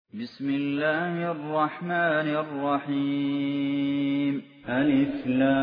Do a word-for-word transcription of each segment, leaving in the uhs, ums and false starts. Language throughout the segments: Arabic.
بسم الله الرحمن الرحيم ألف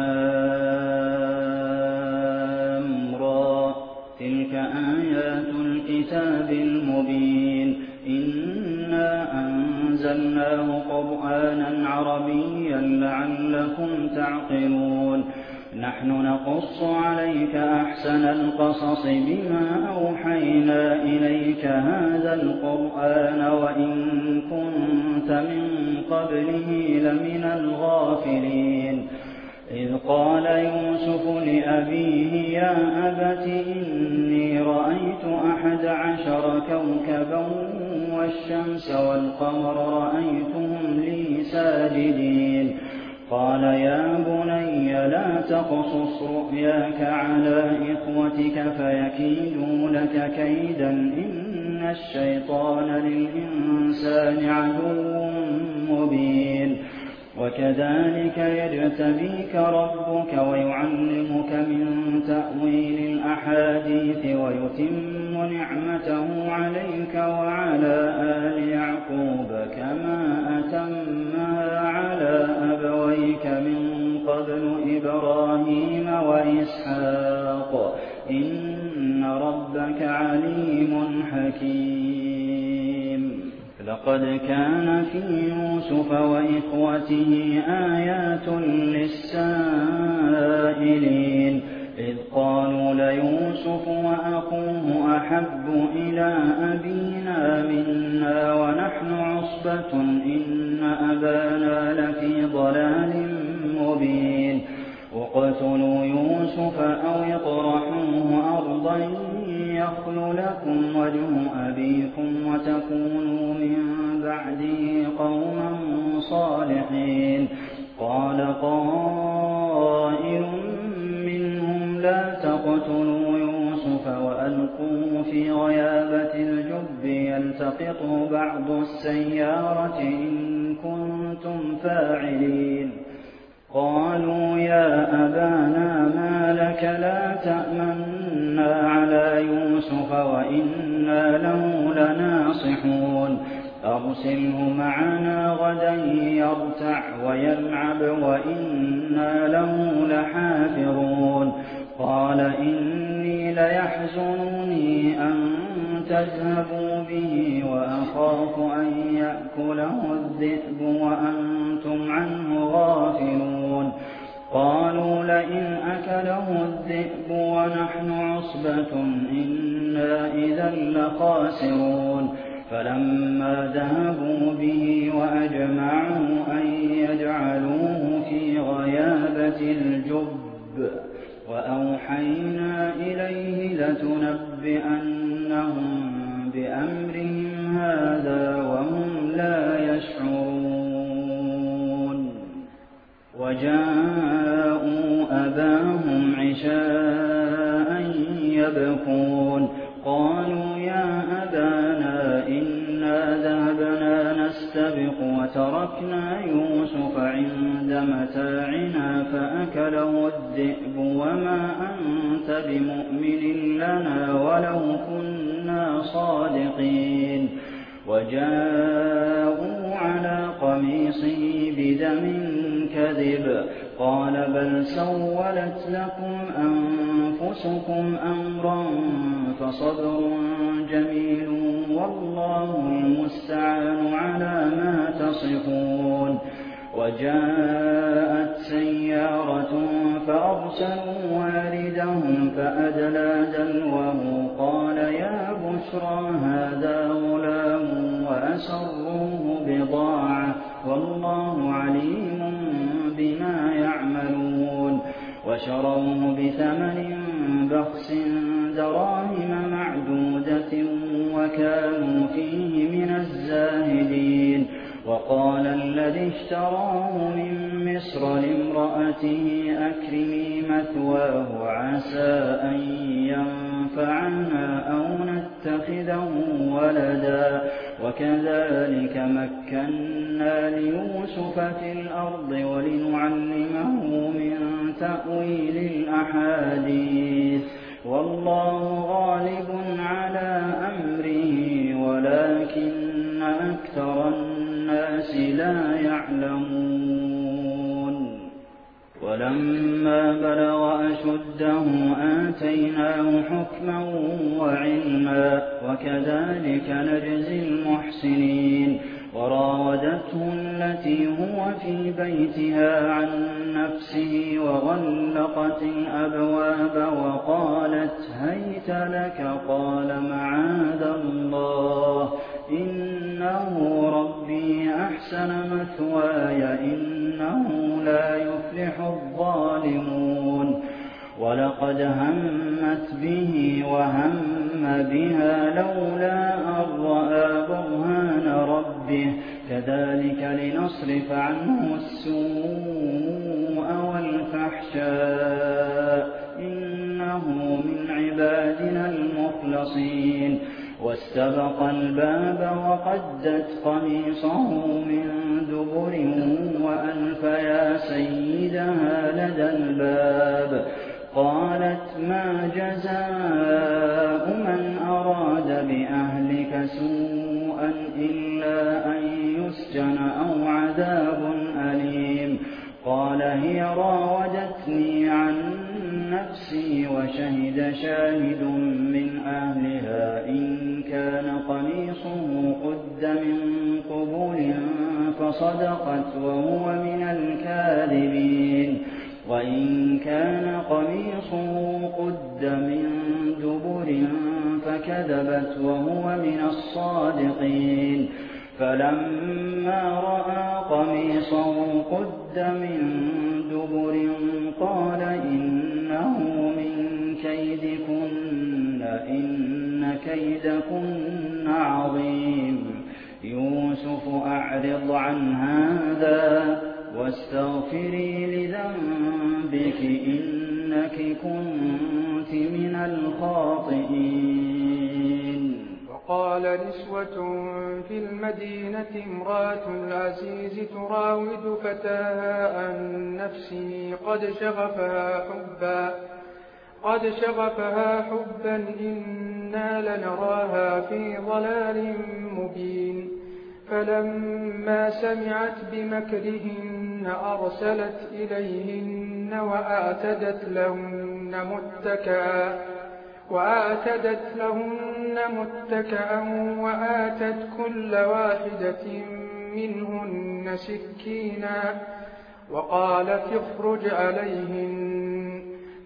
لام را تلك آيات الكتاب المبين إنا أنزلناه قرآنا عربيا لعلكم تعقلون نحن نقص عليك أحسن القصص بما أوحينا إليك هذا القرآن وإن كنت من قبله لمن الغافلين إذ قال يوسف لأبيه يا أبت إني رأيت أحد عشر كوكبا والشمس والقمر رأيتهم لي ساجدين قال يا بني لا تقصص رؤياك على إخوتك فيكيدوا لك كيدا إن الشيطان للإنسان عدو مبين وكذلك يجتبيك ربك ويعلمك من تأويل الأحاديث ويتم نعمته عليك وعلى آل يعقوب كما أتمها على أبويك من قبل إبراهيم وإسحاق إن ربك عليم حكيم لقد كان في يوسف وإخوته آيات للسائلين إذ قالوا ليوسف وأخوه أحب إلى أبينا منا ونحن عصبة إن أبانا لفي ضلال مبين اقتلوا يوسف أو اطرحوه أرضا يخل لكم وجه أبيكم وتكونوا من بعده قوما صالحين قال قائل منهم لا تقتلوا يوسف وألقوه في غيابة الجب يلتقطه بعض السيارة إن كنتم فاعلين قالوا يا أبانا ما لك لا تأمنا على يوسف وإنا له لناصحون أرسله معنا غدا يرتع ويلعب وإنا له لحافظون قال إني ليحزنني أن تذهبوا به وأخاف أن يأكله الذئب وأنتم عنه غافلون قالوا لئن أكله الذئب ونحن عصبة إنا إذا لخاسرون فلما ذهبوا به وأجمعوا أن يجعلوه في غيابة الجب وأوحينا إليه لتنبئنهم بأمرهم هذا وهم لا يشعرون وجاءوا أباهم عشاء يبكون قالوا يا أبانا إنا ذهبنا نستبق وتركنا يوسف عند متاعنا فأكله الذئب وما أنت بمؤمن لنا ولو كنا صادقين وجاءوا على قميصه بدم كذب قال بل سولت لكم أنفسكم أمرا فصبر جميل والله المستعان على ما تصفون وجاءت سيارة فأرسلوا واردهم فأدلى دلوه قال يا بشرى هذا غلام وأسروه بضاعة والله عليم بما يعملون وشروه بثمن بخس دراهم معدودة وكانوا فيه من الزاهدين وقال الذي اشتراه من مصر لامرأته أكرمي مثواه عسى أن ينفعنا أو نتخذه ولدا وكذلك مكنا ليوسف في الأرض ولنعلمه من تأويل الأحاديث والله غالب على أمره ولكن أكثر ولما بلغ أشده آتيناه حكما وعلما وكذلك نجزي المحسنين وراودته التي هو في بيتها عن نفسه وغلقت الأبواب وقالت هيت لك قال معاذ الله إنه ربي أحسن مثواي إنه لا يفلح الظالمون ولقد همت به وهم بها لولا أن رأى برهان ربه كذلك لنصرف عنه السوء والفحشاء إنه من عبادنا المخلصين واستبق الباب وقدت قميصه من دبر وألف يا سيدها لدى الباب قالت ما جزاء من أراد بأهلك سوءا إلا أن يسجن أو عذاب أليم قال هي راودتني عن نفسي وشهد شاهد من أهلها إن كان قميصه قد من قبول فصدقت وهو من الكاذبين وإن كان قميصه قد من دبر فكذبت وهو من الصادقين فلما رأى قميصه قد من دبر قال إنه من كيدكن إن كيدكن عظيم يوسف أعرض عن هذا واستغفري لذنبك إنك كنت من الخاطئين. وقال نسوة في المدينة امرأة العزيز تراود فتاها عن نفسه قد شغفها حبا قد شغفها حبا إنا لنراها في ضلال مبين فلما سمعت بمكرهن أرسلت إليهن وأعتدت لهن متكئا وآتدت لهن متكئا وآتت كل واحدة منهن سكينا وقالت اخرج عليهن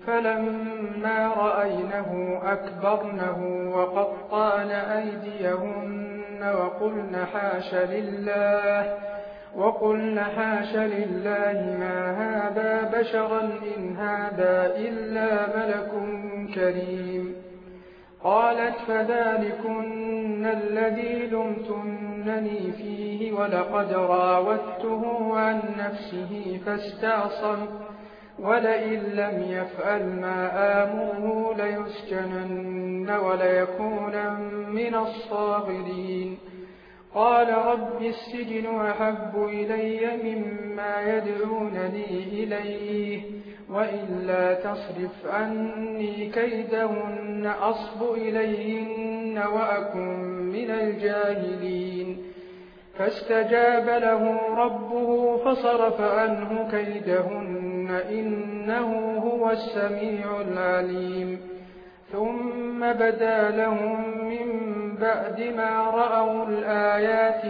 فلما رأينه أكبرنه وقطعن أيديهن وقلن حاش لله وقلن حاش لله ما هذا بشرا إن هذا إلا ملك كريم قالت فذلكن الذي لمتنني فيه ولقد راودته عن نفسه فاستعصم ولئن لم يفعل ما آمره ليسجنن وليكونا من الصاغرين قال رب السجن أحب إلي مما يدعونني إليه وإلا تصرف عني كيدهن أصب إليهن وأكن من الجاهلين فاستجاب له ربه فصرف عنه كيدهن إنه هو السميع العليم ثم بدا لهم من بعد ما رأوا الآيات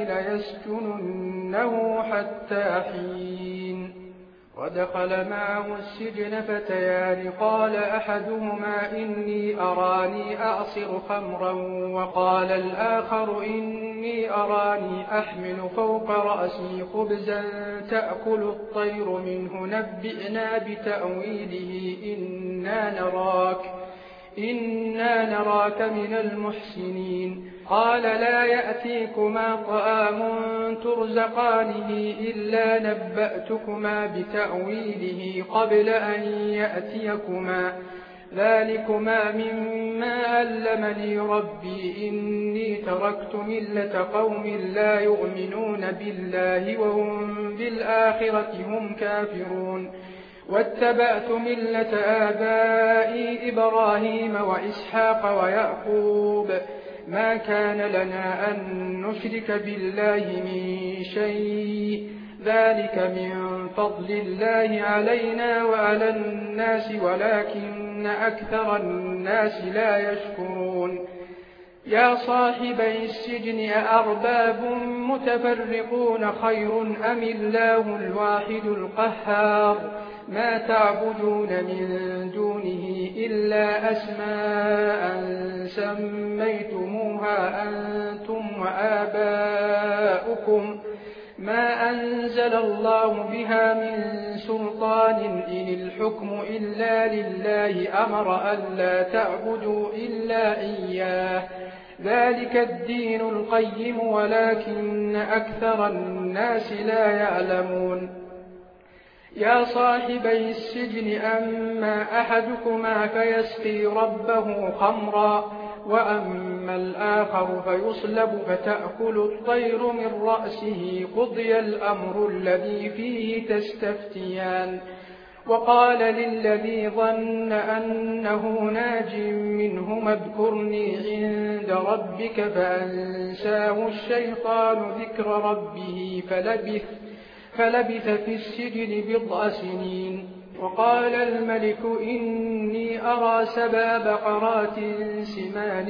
ليسجننه حتى حين ودخل معه السجن فتيان قال أحدهما إني أراني أعصر خمرا وقال الآخر إني أراني أحمل فوق رأسي خبزا تأكل الطير منه نبئنا بتأويله إنا نراك إنا نراك من المحسنين قال لا يأتيكما طعام ترزقانه إلا نبأتكما بتأويله قبل أن يأتيكما ذلكما مما علمني ربي إني تركت ملة قوم لا يؤمنون بالله وهم بالآخرة هم كافرون واتبعت ملة آبائي إبراهيم وإسحاق ويعقوب ما كان لنا أن نشرك بالله من شيء ذلك من فضل الله علينا وعلى الناس ولكن أكثر الناس لا يشكرون يا صاحبي السجن أأرباب متفرقون خير أم الله الواحد القهار ما تعبدون من دونه إلا أسماء سميتموها أنتم وآباؤكم ما أنزل الله بها من سلطان إن الحكم إلا لله أمر ألا تعبدوا إلا إياه ذلك الدين القيم ولكن أكثر الناس لا يعلمون يا صاحبي السجن أما أحدكما فيسقي ربه خمرا وأما الآخر فيصلب فتأكل الطير من رأسه قضي الأمر الذي فيه تستفتيان وقال للذي ظن أنه ناج منهما اذكرني عند ربك فأنساه الشيطان ذكر ربه فلبث, فلبث في السجن بضع سنين وقال الملك إني أرى سبع بقرات سمان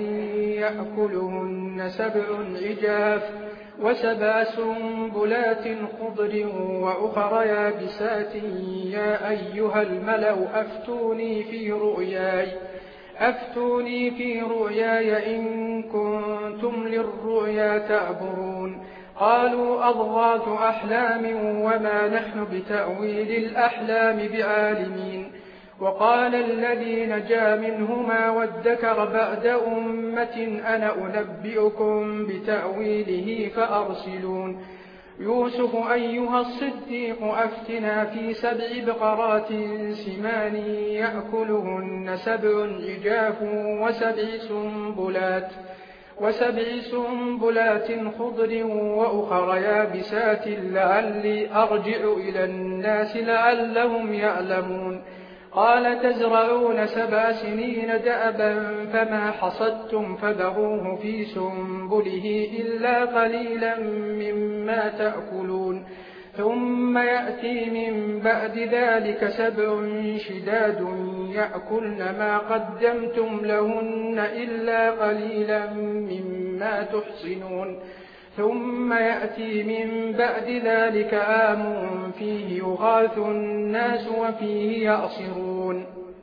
يأكلهن سبع عجاف وسبع سنبلات خضر وأخر يابسات يا أيها الملأ أفتوني في رؤياي أفتوني في رؤياي إن كنتم للرؤيا تعبرون قالوا أضغاث أحلام وما نحن بتأويل الأحلام بعالمين وقال الذي نجا منهما وادكر بعد أمة أنا أنبئكم بتأويله فأرسلون يوسف أيها الصديق أفتنا في سبع بقرات سمان يأكلهن سبع عجاف وسبع سنبلات وسبع سنبلات خضر وأخر يابسات لعلي أرجع إلى الناس لعلهم يعلمون قال تزرعون سبع سنين دأبا فما حصدتم فذروه في سنبله إلا قليلا مما تأكلون ثم يأتي من بعد ذلك سبع شداد يأكلن ما قدمتم لهن إلا قليلا مما تحصنون ثم يأتي من بعد ذلك عام فيه يغاث الناس وفيه يعصرون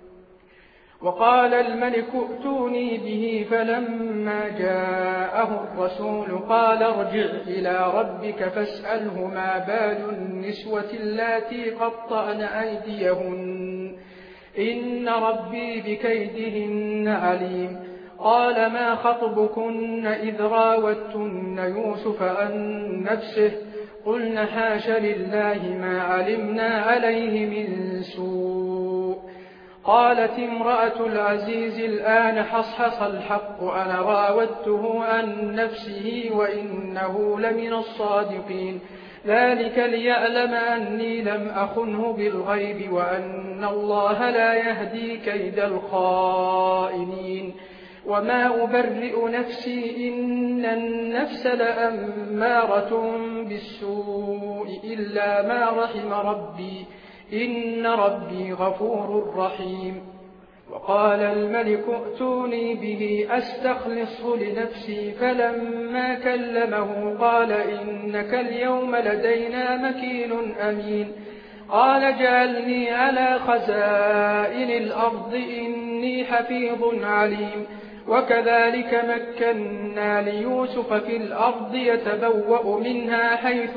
وقال الملك ائتوني به فلما جاءه الرسول قال ارجع إلى ربك فاسأله ما بال النسوة اللاتي قطعن أيديهن إن ربي بكيدهن عليم قال ما خطبكن إذ راوتن يوسف عن نفسه قلن حاش لله ما علمنا عليه من سوء قالت امرأة العزيز الآن حصحص الحق أنا راودته عن نفسه وإنه لمن الصادقين ذلك ليعلم أني لم أخنه بالغيب وأن الله لا يهدي كيد الخائنين وما أبرئ نفسي إن النفس لأمارة بالسوء إلا ما رحم ربي إن ربي غفور رحيم وقال الملك ائتوني به أستخلصه لنفسي فلما كلمه قال إنك اليوم لدينا مكين أمين قال جعلني على خزائن الأرض إني حفيظ عليم وكذلك مكنا ليوسف في الأرض يتبوأ منها حيث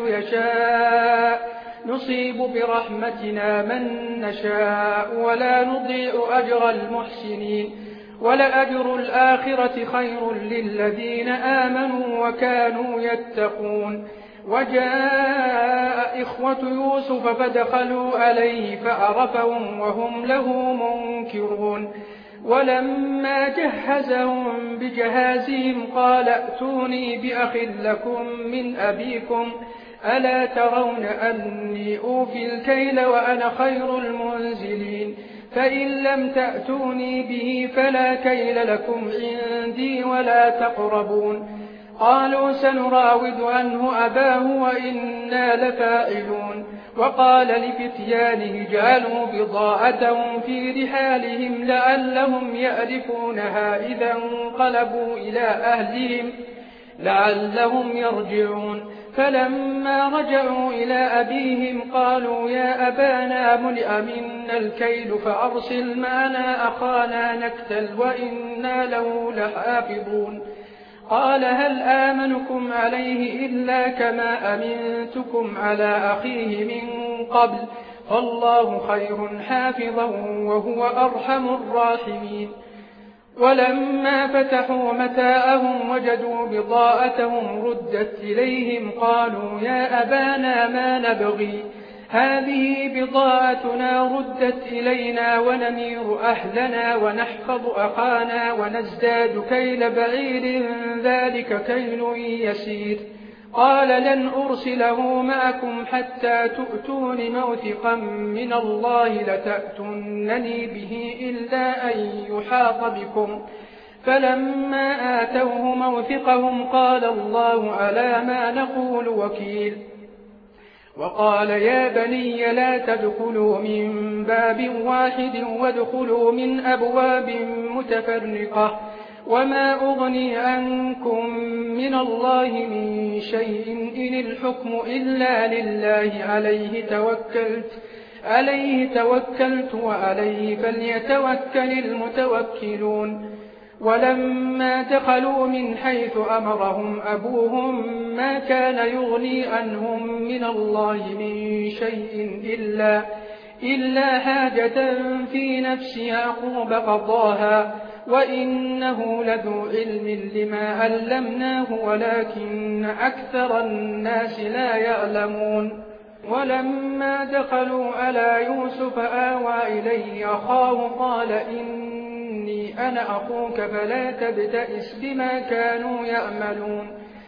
يشاء نصيب برحمتنا من نشاء ولا نضيع أجر المحسنين ولأجر الآخرة خير للذين آمنوا وكانوا يتقون وجاء إخوة يوسف فدخلوا عليه فعرفهم وهم له منكرون ولما جهزهم بجهازهم قال ائتوني بأخ لكم من أبيكم ألا ترون أني أوفي الكيل وأنا خير المنزلين فإن لم تأتوني به فلا كيل لكم عندي ولا تقربون قالوا سنراود عنه أباه وإنا لفاعلون وقال لفتيانه اجعلوا بضاعتهم في رحالهم لعلهم يأرفونها إذا انقلبوا إلى أهلهم لعلهم يرجعون فلما رجعوا إلى أبيهم قالوا يا أبانا منع منا الكيل فأرسل معنا أخانا نكتل وإنا له لحافظون قال هل آمنكم عليه إلا كما أمنتكم على أخيه من قبل فالله خير حافظا وهو أرحم الراحمين ولما فتحوا متاعهم وجدوا بضاعتهم ردت إليهم قالوا يا أبانا ما نبغي هذه بضاعتنا ردت إلينا ونمير أهلنا ونحفظ أخانا ونزداد كيل بعير ذلك كيل يسير قال لن أرسله معكم حتى تؤتون موثقا من الله لتأتونني به إلا أن يحاط بكم فلما آتوه موثقهم قال الله على ما نقول وكيل وقال يا بني لا تدخلوا من باب واحد وادخلوا من أبواب متفرقة وما أغني عنكم من الله من شيء إن الحكم إلا لله عليه توكلت عليه توكلت وعليه فليتوكل المتوكلون ولما دخلوا من حيث أمرهم أبوهم ما كان يغني عنهم من الله من شيء إلا, إلا حاجة في نفس يعقوب قضاها وإنه لذو علم لما علمناه ولكن أكثر الناس لا يعلمون ولما دخلوا على يوسف آوى إليه أخاه قال إني أنا أخوك فلا تبتئس بما كانوا يعملون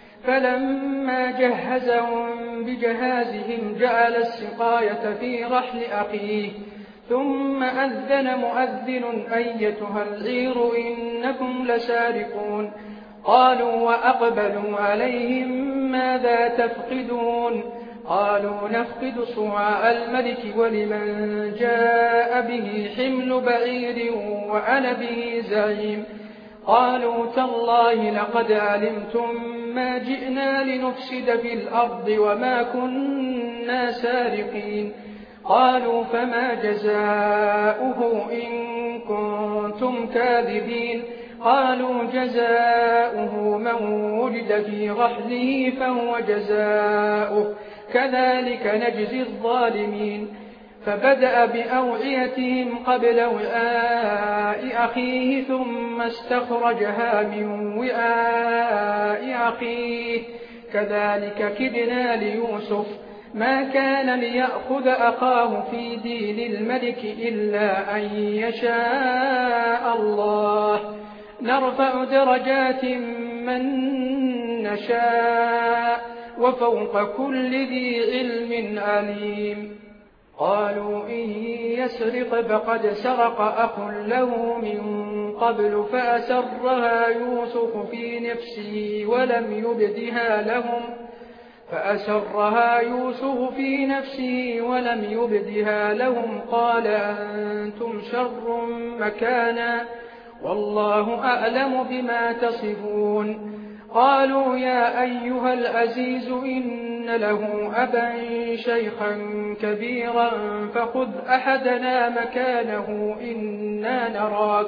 فلما جهزهم بجهازهم جعل السقاية في رحل أخيه ثم أذن مؤذن أيتها العير إنكم لسارقون قالوا وأقبلوا عليهم ماذا تفقدون قالوا نفقد صواع الملك ولمن جاء به حمل بعير وأنا به زعيم قالوا تالله لقد علمتم ما جئنا لنفسد في الأرض وما كنا سارقين قالوا فما جزاؤه إن كنتم كاذبين قالوا جزاؤه من وجد في رحله فهو جزاؤه كذلك نجزي الظالمين فبدأ بأوعيتهم قبل وعاء أخيه ثم استخرجها من وعاء أخيه كذلك كدنا ليوسف ما كان ليأخذ أخاه في دين الملك إلا أن يشاء الله نرفع درجات من نشاء وفوق كل ذي علم عليم قالوا إن يسرق فقد سرق أخ له من قبل فأسرها يوسف في نفسه ولم يبدها لهم فأسرها يوسف في نفسه ولم يبدها لهم قال أنتم شر مكانا والله أعلم بما تصفون قالوا يا أيها العزيز إن له أبا شيخا كبيرا فخذ أحدنا مكانه إنا نراك,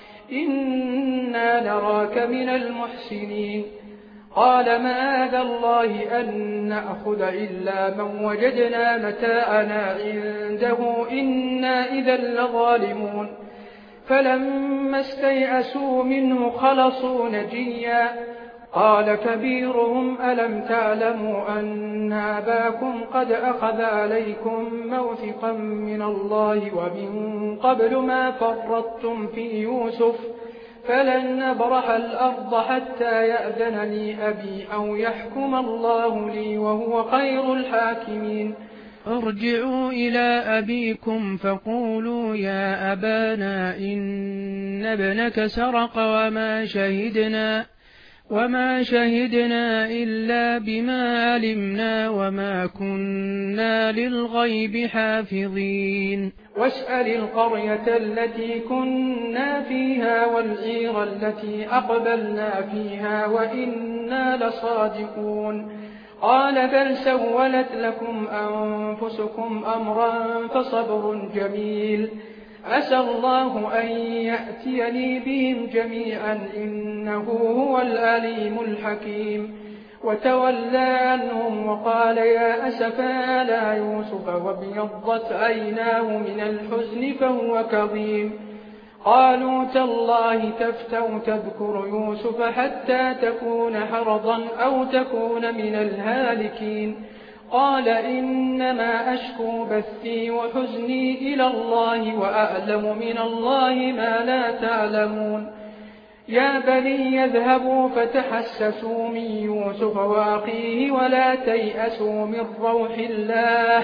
إنا نراك من المحسنين قال معاذ الله أن نأخذ إلا من وجدنا متاعنا عنده إنا إذا لظالمون فلما استيئسوا منه خلصوا نجيا قال كبيرهم ألم تعلموا أن أباكم قد أخذ عليكم موثقا من الله ومن قبل ما فرطتم في يوسف فلن نبرح الأرض حتى يأذن لي أبي أو يحكم الله لي وهو خير الحاكمين ارجعوا إلى أبيكم فقولوا يا أبانا إن ابنك سرق وما شهدنا وما شهدنا إلا بما علمنا وما كنا للغيب حافظين واسأل القرية التي كنا فيها والعير التي أقبلنا فيها وإنا لصادقون قال بل سولت لكم أنفسكم أمرا فصبر جميل عسى الله أن يأتيني بهم جميعا إنه هو العليم الحكيم وتولى عنهم وقال يا أسفا على يوسف وابيضت عيناه من الحزن فهو كظيم قالوا تالله تفتأ تذكر يوسف حتى تكون حرضا أو تكون من الهالكين قال إنما أشكو بثي وحزني إلى الله وأعلم من الله ما لا تعلمون يا بني يذهبوا فتحسسوا من يوسف وأخيه ولا تيأسوا من روح الله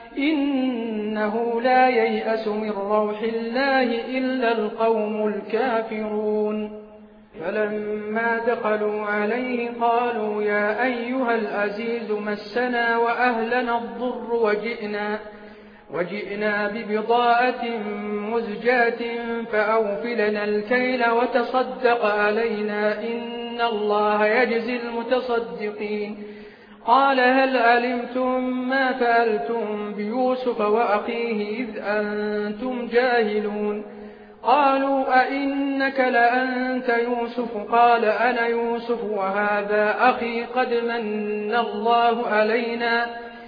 إنه لا ييأس من روح الله إلا القوم الكافرون فلما دخلوا عليه قالوا يا أيها العزيز مسنا وأهلنا الضر وجئنا, وجئنا ببضاعة مزجاة فأوفلنا الكيل وتصدق علينا إن الله يجزي المتصدقين قال هل علمتم ما فعلتم بيوسف وأخيه إذ أنتم جاهلون قالوا أئنك لأنت يوسف قال أنا يوسف وهذا أخي قد من الله علينا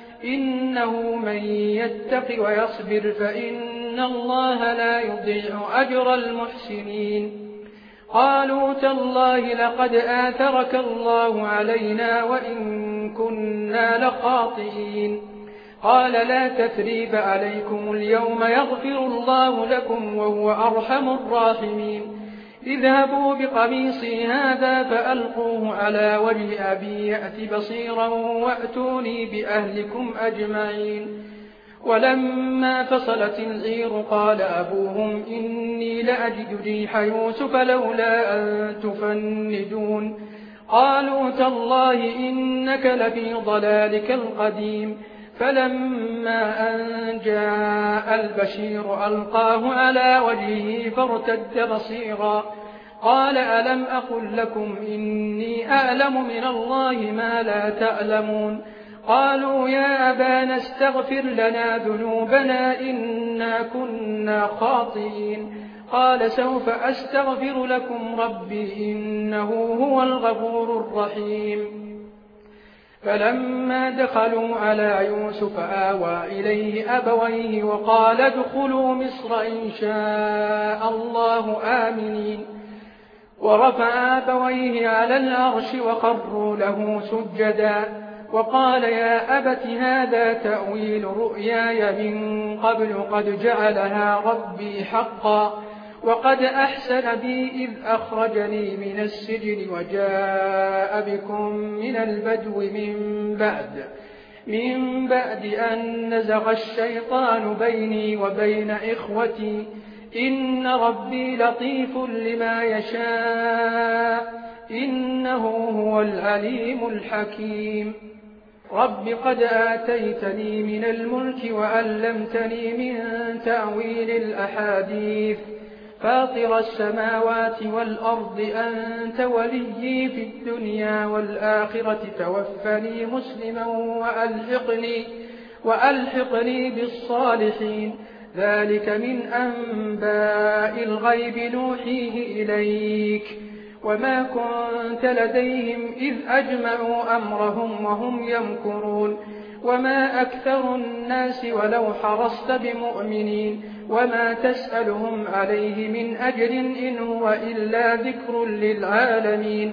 إنه من يتق ويصبر فإن الله لا يضيع أجر المحسنين قالوا تالله لقد آثرك الله علينا وإن كنا لخاطئين قال لا تثريب عليكم اليوم يغفر الله لكم وهو أرحم الراحمين اذهبوا بقميصي هذا فألقوه على وجه أبي يأت بصيرا وأتوني بأهلكم أجمعين ولما فصلت العير قال أبوهم إني لأجد ريح يوسف لولا أن تفندون قالوا تالله إنك لفي ضلالك القديم فلما أن جاء البشير ألقاه على وجهه فارتد بصيرا قال ألم أقل لكم إني أعلم من الله ما لا تعلمون قالوا يا أبانا استغفر لنا ذنوبنا إنا كنا خاطئين قال سوف أستغفر لكم ربي إنه هو الغفور الرحيم فلما دخلوا على يوسف آوى إليه أبويه وقال ادخلوا مصر إن شاء الله آمنين ورفع أبويه على العرش وخروا له سجدا وقال يا أبت هذا تأويل رؤياي من قبل قد جعلها ربي حقا وقد أحسن بي إذ أخرجني من السجن وجاء بكم من البدو من بعد من بعد أن نزغ الشيطان بيني وبين إخوتي إن ربي لطيف لما يشاء إنه هو العليم الحكيم رب قد آتيتني من الملك وعلمتني من تأويل الأحاديث فاطر السماوات والأرض أنت وليي في الدنيا والآخرة توفني مسلما وألحقني, وألحقني بالصالحين ذلك من أنباء الغيب نوحيه إليك وما كنت لديهم إذ أجمعوا أمرهم وهم يمكرون وما أكثر الناس ولو حرصت بمؤمنين وما تسألهم عليه من أجر إن هو إلا ذكر للعالمين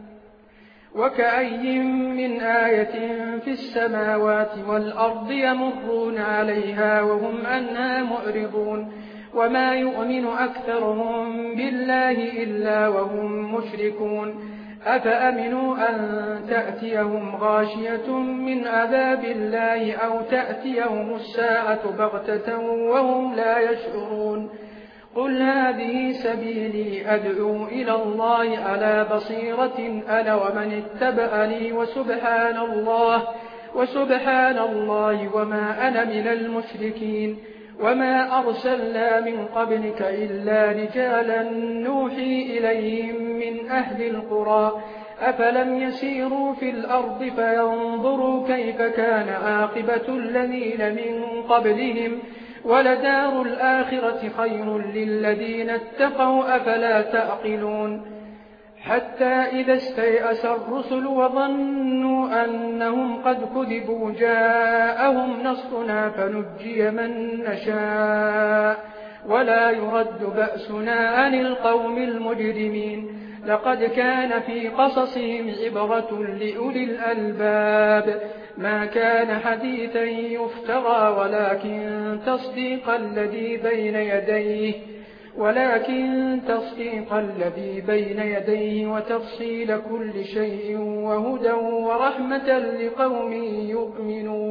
وكأي من آية في السماوات والأرض يمرون عليها وهم عنها معرضون وما يؤمن أكثرهم بالله إلا وهم مشركون أفأمنوا أن تأتيهم غاشية من عذاب الله أو تأتيهم الساعة بغتة وهم لا يشعرون قل هذه سبيلي أدعو إلى الله على بصيرة أنا ومن اتبعني وسبحان الله وسبحان الله وما أنا من المشركين وما أرسلنا من قبلك إلا رجالا نوحي إليهم من أهل القرى أفلم يسيروا في الأرض فينظروا كيف كان عاقبة الذين من قبلهم ولدار الآخرة خير للذين اتقوا أفلا تعقلون حتى إذا استيأس الرسل وظنوا أنهم قد كذبوا جاءهم نصرنا فنجي من نشاء ولا يرد بأسنا عن القوم المجرمين لقد كان في قصصهم عبرة لأولي الألباب ما كان حديثا يفترى ولكن تصديق الذي بين يديه ولكن تصديق الذي بين يديه وتفصيل كل شيء وهدى ورحمة لقوم يؤمنون